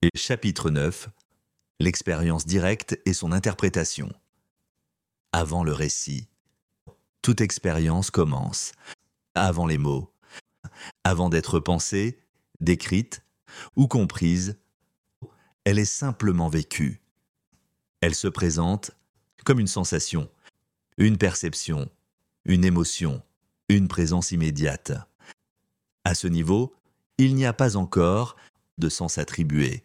Chapitre 9. L'expérience directe et son interprétation. Avant le récit. Toute expérience commence. Avant les mots. Avant d'être pensée, décrite ou comprise, elle est simplement vécue. Elle se présente comme une sensation, une perception, une émotion, une présence immédiate. À ce niveau, il n'y a pas encore de sens attribué,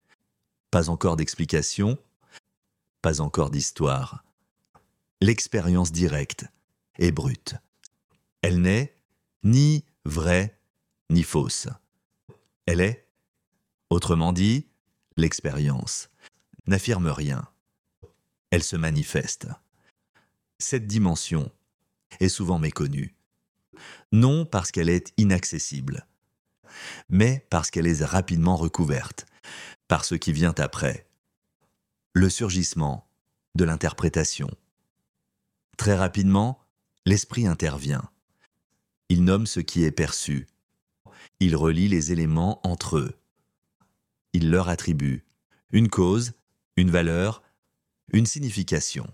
pas encore d'explication, pas encore d'histoire. L'expérience directe est brute. Elle n'est ni vraie ni fausse. Elle est, autrement dit, l'expérience n'affirme rien. Elle se manifeste. Cette dimension est souvent méconnue, non parce qu'elle est inaccessible, mais parce qu'elle est rapidement recouverte par ce qui vient après, le surgissement de l'interprétation. Très rapidement, l'esprit intervient. Il nomme ce qui est perçu. Il relie les éléments entre eux. Il leur attribue une cause, une valeur, une signification.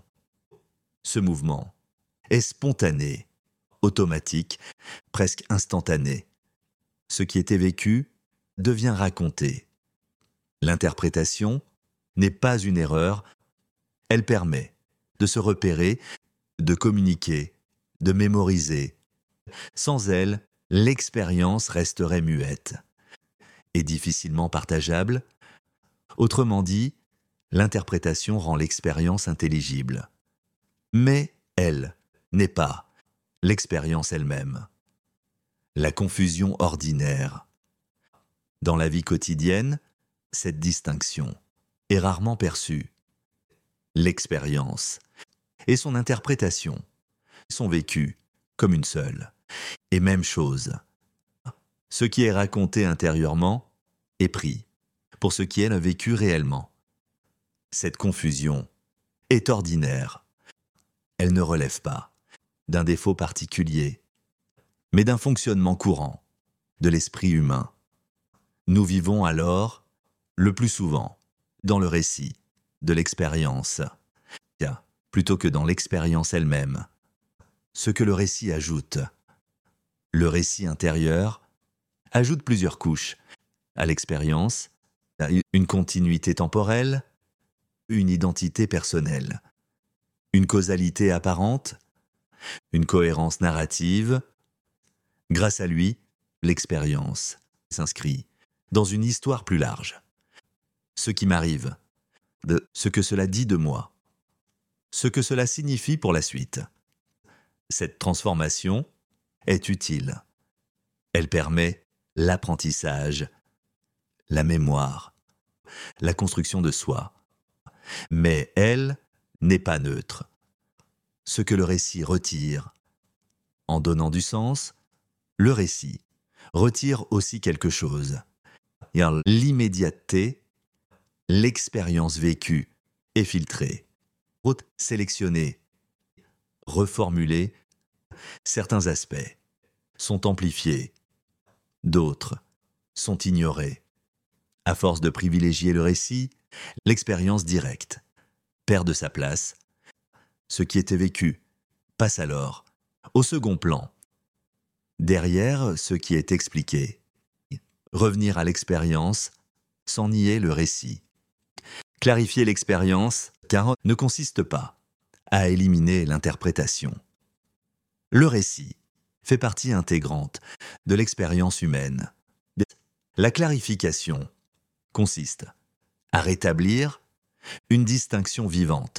Ce mouvement est spontané, automatique, presque instantané. Ce qui était vécu devient raconté. L'interprétation n'est pas une erreur, elle permet de se repérer, de communiquer, de mémoriser. Sans elle, l'expérience resterait muette et difficilement partageable. Autrement dit, l'interprétation rend l'expérience intelligible. Mais elle n'est pas l'expérience elle-même. La confusion ordinaire. Dans la vie quotidienne, cette distinction est rarement perçue. L'expérience et son interprétation sont vécues comme une seule et même chose. Ce qui est raconté intérieurement est pris pour ce qui est le vécu réellement. Cette confusion est ordinaire. Elle ne relève pas d'un défaut particulier, mais d'un fonctionnement courant de l'esprit humain. Nous vivons alors, le plus souvent, dans le récit de l'expérience, plutôt que dans l'expérience elle-même. Ce que le récit ajoute. Le récit intérieur ajoute plusieurs couches à l'expérience, une continuité temporelle, une identité personnelle, une causalité apparente, une cohérence narrative. Grâce à lui, l'expérience s'inscrit dans une histoire plus large. Ce qui m'arrive, de ce que cela dit de moi, ce que cela signifie pour la suite. Cette transformation est utile. Elle permet l'apprentissage, la mémoire, la construction de soi. Mais elle n'est pas neutre. Ce que le récit retire, en donnant du sens, le récit retire aussi quelque chose. L'immédiateté, l'expérience vécue et filtrée, sélectionnée, reformulée, certains aspects sont amplifiés, d'autres sont ignorés. À force de privilégier le récit, l'expérience directe perd de sa place. Ce qui était vécu passe alors au second plan. Derrière ce qui est expliqué, revenir à l'expérience sans nier le récit. Clarifier l'expérience, car ne consiste pas à éliminer l'interprétation. Le récit fait partie intégrante de l'expérience humaine. La clarification consiste à rétablir une distinction vivante.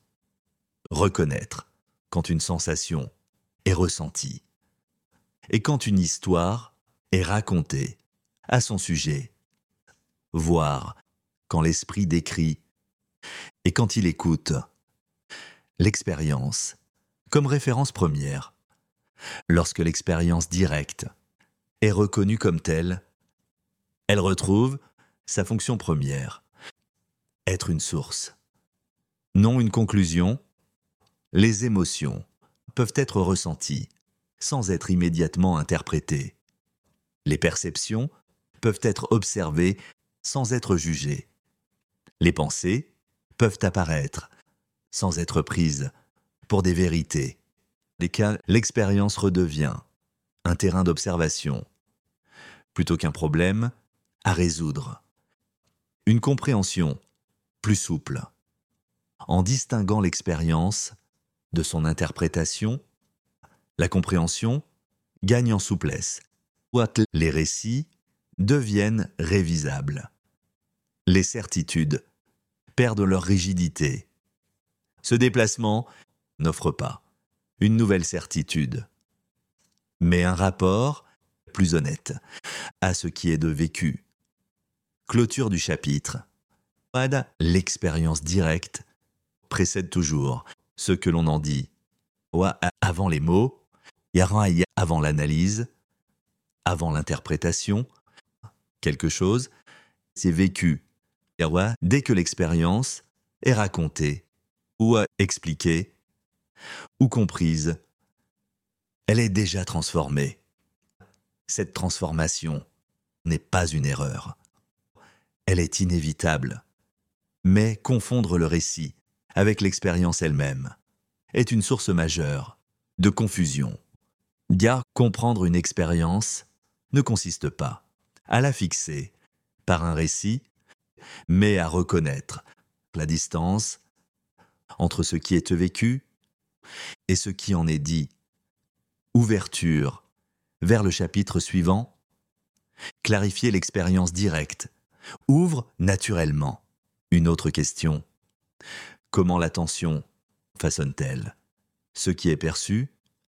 Reconnaître quand une sensation est ressentie et quand une histoire est racontée à son sujet. Voir quand l'esprit décrit et quand il écoute. L'expérience comme référence première. Lorsque l'expérience directe est reconnue comme telle, elle retrouve sa fonction première, être une source, non une conclusion. Les émotions peuvent être ressenties sans être immédiatement interprétées. Les perceptions peuvent être observées sans être jugées. Les pensées peuvent apparaître sans être prises pour des vérités. Des cas, l'expérience redevient un terrain d'observation plutôt qu'un problème à résoudre. Une compréhension plus souple. En distinguant l'expérience de son interprétation, la compréhension gagne en souplesse. Les récits deviennent révisables. Les certitudes perdent leur rigidité. Ce déplacement n'offre pas une nouvelle certitude, mais un rapport plus honnête à ce qui est de vécu. Clôture du chapitre. L'expérience directe précède toujours ce que l'on en dit. Avant les mots, avant l'analyse, avant l'interprétation, quelque chose, c'est vécu. Dès que l'expérience est racontée, ou expliquée, ou comprise, elle est déjà transformée. Cette transformation n'est pas une erreur. Elle est inévitable. Mais confondre le récit avec l'expérience elle-même est une source majeure de confusion. Car comprendre une expérience ne consiste pas à la fixer par un récit, mais à reconnaître la distance entre ce qui est vécu et ce qui en est dit. Ouverture vers le chapitre suivant. Clarifier l'expérience directe ouvre naturellement une autre question. Comment l'attention façonne-t-elle ce qui est perçu?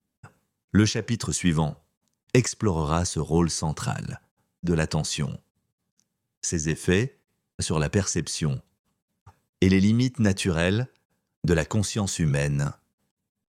Le chapitre suivant explorera ce rôle central de l'attention, ses effets sur la perception et les limites naturelles de la conscience humaine.